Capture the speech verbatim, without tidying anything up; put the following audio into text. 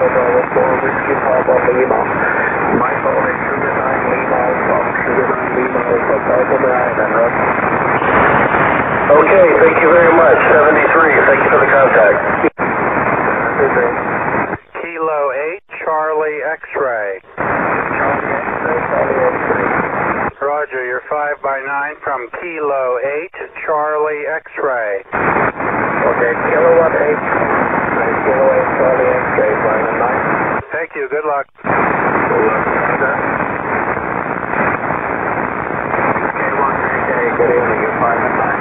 Bravo four, Whiskey Papa Lima. Michael and Sugar nine Lima Alpha. Sugar nine Lima Alpha, South of the island, right? Okay, thank you very much. seventy-three, thank you for the contact. Kilo eight, Charlie X-ray. Charlie X-ray, Charlie X-ray. Roger, you're five by nine from Kilo eight, Charlie X-ray. Okay, Kilo one eight, Kilo eight, Charlie X-ray, five and nine. Thank you, good luck. Good luck, sir. K one, K, good evening, you're five and nine.